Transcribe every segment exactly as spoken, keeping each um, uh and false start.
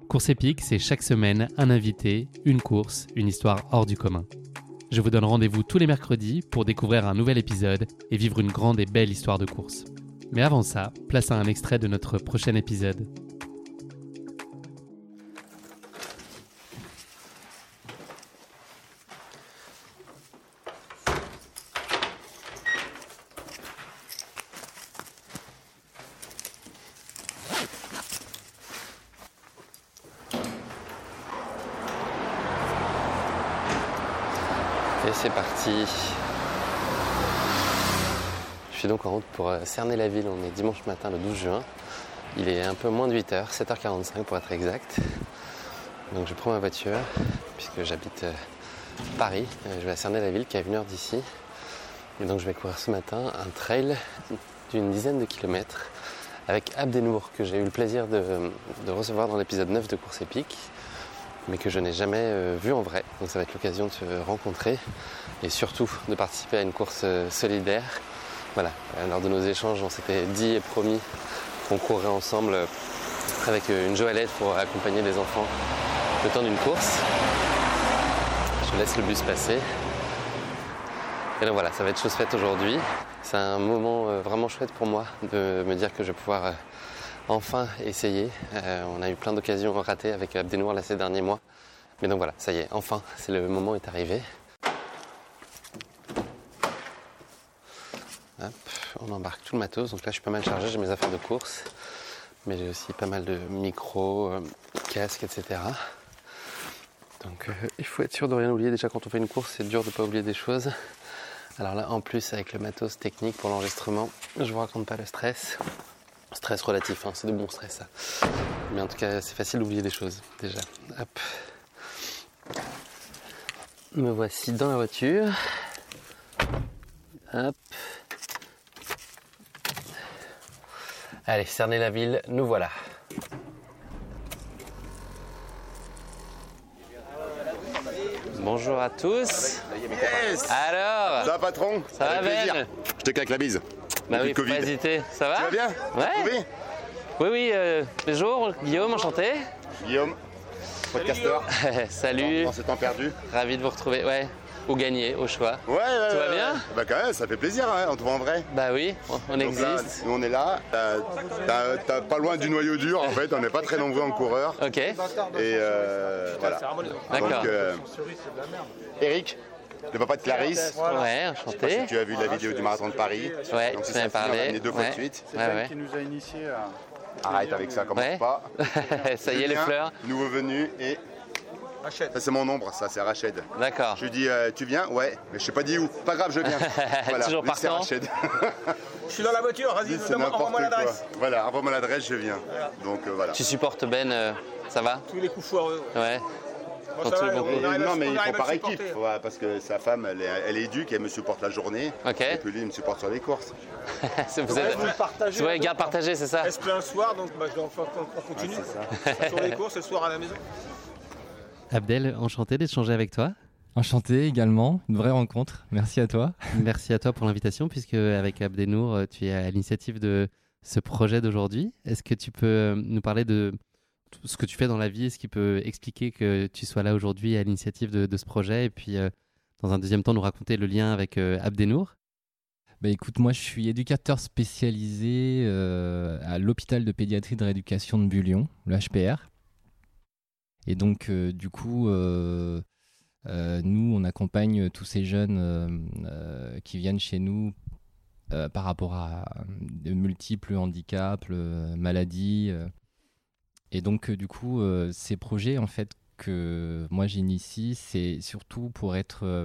Course épique, c'est chaque semaine un invité, une course, une histoire hors du commun. Je vous donne rendez-vous tous les mercredis pour découvrir un nouvel épisode et vivre une grande et belle histoire de course. Mais avant ça, place à un extrait de notre prochain épisode. Et c'est parti. Je suis donc en route pour Cernay-la-Ville. On est dimanche matin, le douze juin. Il est un peu moins de huit heures, sept heures quarante-cinq pour être exact. Donc je prends ma voiture, puisque j'habite Paris. Je vais à Cernay-la-Ville, qui est à une heure d'ici. Et donc je vais courir ce matin un trail d'une dizaine de kilomètres avec Abdenour, que j'ai eu le plaisir de, de recevoir dans l'épisode neuf de Course épique, mais que je n'ai jamais euh, vu en vrai. Donc ça va être l'occasion de se rencontrer et surtout de participer à une course euh, solidaire. Voilà, lors de nos échanges, on s'était dit et promis qu'on courrait ensemble euh, avec une joëlette pour accompagner les enfants le temps d'une course. Je laisse le bus passer. Et donc voilà, ça va être chose faite aujourd'hui. C'est un moment euh, vraiment chouette pour moi de me dire que je vais pouvoir euh, enfin essayer. Euh, on a eu plein d'occasions ratées avec Abdenour là ces derniers mois. Mais donc voilà, ça y est, enfin, c'est le moment est arrivé. Hop, on embarque tout le matos. Donc là, je suis pas mal chargé, j'ai mes affaires de course. Mais j'ai aussi pas mal de micros, euh, casques, et cetera. Donc euh, il faut être sûr de rien oublier. Déjà, quand on fait une course, c'est dur de ne pas oublier des choses. Alors là, en plus, avec le matos technique pour l'enregistrement, je vous raconte pas le stress. Stress relatif, hein, c'est de bon stress ça. Mais en tout cas, c'est facile d'oublier des choses, déjà. Hop. Me voici dans la voiture. Hop. Allez, Cernay-la-Ville, nous voilà. Bonjour à tous. Yes. Alors, ça va patron? Ça va Ben? Je te claque la bise. Bah oui, faut Covid. pas hésiter. Ça va? Tu vas bien? Ouais. Oui, oui, euh, bonjour, Guillaume, enchanté. Guillaume, podcasteur. Salut. En ces temps perdus. Ravi de vous retrouver, ouais. Ou gagner, au choix. Ouais, ouais. Tout va ouais. bien? Bah quand même, ça fait plaisir, hein, on te voit en vrai. Bah oui, on, on Donc existe. là, nous on est là, t'as, t'as, t'as pas loin du noyau dur en fait, on n'est pas très nombreux en coureur. Ok. Et euh, voilà. D'accord. Donc, euh, Eric, le papa de Clarisse. Ouais, Je sais pas si enchanté. tu as vu la vidéo du marathon de Paris. Ouais, Donc tu si m'en ça as finit, on va parlé. amener deux fois Ouais. de suite. Ouais, ouais. qui nous a initiés à... Arrête avec ça, commence Ouais. pas. Ça y est, les Julien, fleurs. Nouveau venu et... Rachel. Ça c'est mon ombre, ça c'est Rachid. D'accord. Je lui dis euh, tu viens? Ouais, mais je sais pas dit où. Pas grave, je viens. Voilà, Toujours lui, c'est partant. Rachid. Je suis dans la voiture, vas-y, Lui, c'est donne-moi- n'importe envoie-moi quoi. l'adresse. Voilà, envoie-moi l'adresse, je viens. Donc euh, voilà. Tu supportes Ben, euh, ça va? Tous les coups foireux. Ouais. Bon, Quand ça tu va, veux on beaucoup. Et arrive à- non mais on il arrive faut à par le équipe, supporter. faut- parce que sa femme elle, est- elle éduque, elle me supporte la journée. Ok. Et puis lui il me supporte sur les courses. C'est- vous Ouais, êtes... vous le partagez. C'est vrai, garde partagée, c'est ça? Elle se plaint le soir, donc bah, je dois enfin qu'on continue. Sur les courses, le soir à la maison. Abdel, enchanté d'échanger avec toi. Enchanté également, une vraie rencontre. Merci à toi. Merci à toi pour l'invitation, puisque avec Abdenour, tu es à l'initiative de ce projet d'aujourd'hui. Est-ce que tu peux nous parler de tout ce que tu fais dans la vie et ce qui peut expliquer que tu sois là aujourd'hui à l'initiative de, de ce projet, et puis euh, dans un deuxième temps nous raconter le lien avec euh, Abdenour? Bah écoute, moi je suis éducateur spécialisé euh, à l'hôpital de pédiatrie de rééducation de Bullion, le H P R. Et donc euh, du coup, euh, euh, nous on accompagne tous ces jeunes euh, euh, qui viennent chez nous euh, par rapport à de multiples handicaps, euh, maladies. Euh, et donc euh, du coup, euh, ces projets en fait que moi j'initie, c'est surtout pour être euh,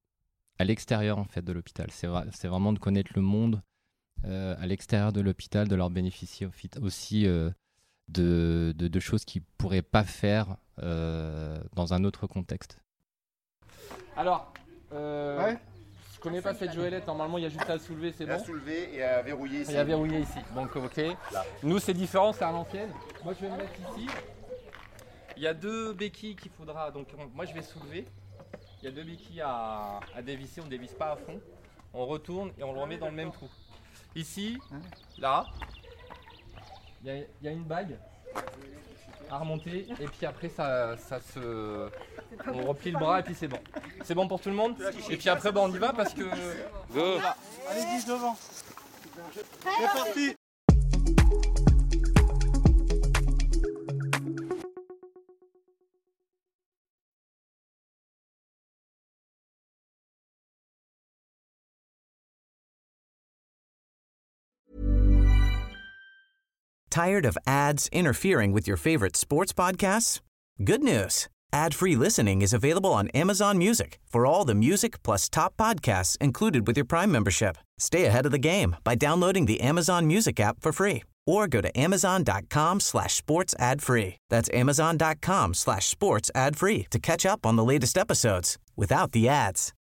à l'extérieur en fait de l'hôpital. C'est, vra- c'est vraiment de connaître le monde euh, à l'extérieur de l'hôpital, de leur bénéficier aussi euh, de, de, de choses qu'ils ne pourraient pas faire euh, dans un autre contexte. Alors, euh, Ouais. je connais pas cette joëlette, normalement il y a juste à la soulever, c'est Et à bon. soulever et à verrouiller ici. Il y a verrouillé ici, donc ok. Là. Nous c'est différent, c'est à l'ancienne. Moi je vais me mettre ici. Il y a deux béquilles qu'il faudra, donc on- moi je vais soulever. Il y a deux béquilles à, à dévisser, on ne dévisse pas à fond. On retourne et on le remet dans le même trou. Ici, là, il y, a- il y a une bague à remonter et puis après ça, ça se... On replie le bras et puis c'est bon. C'est bon pour tout le monde. Et puis après bah, on y va parce que... Go. Allez-y, devant. C'est parti. Tired of ads interfering with your favorite sports podcasts? Good news. Ad-free listening is available on Amazon Music for all the music plus top podcasts included with your Prime membership. Stay ahead of the game by downloading the Amazon Music app for free or go to amazon.com slash sports ad free. That's amazon.com slash sports ad free to catch up on the latest episodes without the ads.